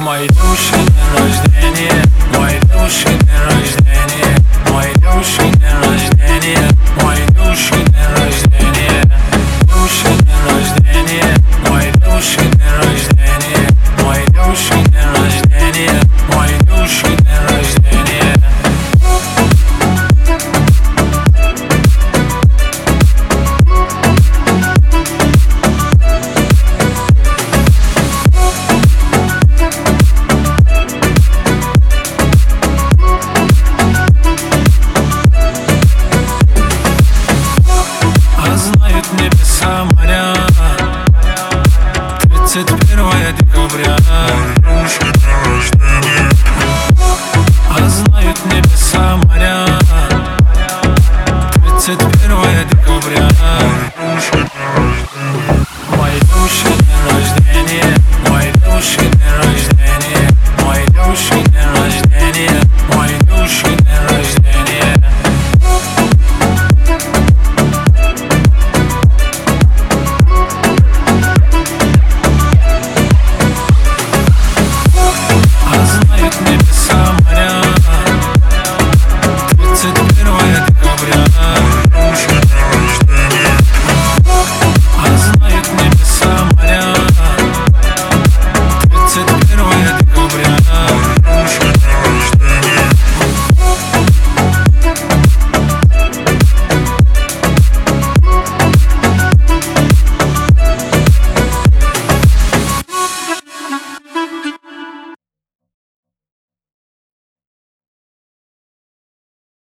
Мой душа день рождения, мой душа день рождения, мой душа день рождения, мой душа день рождения, душа день рождения, мой душа день рождения, мой душа день рождения, мой душа день рождения. Небеса, моря, 31 декабря. А знают небеса, моря, 31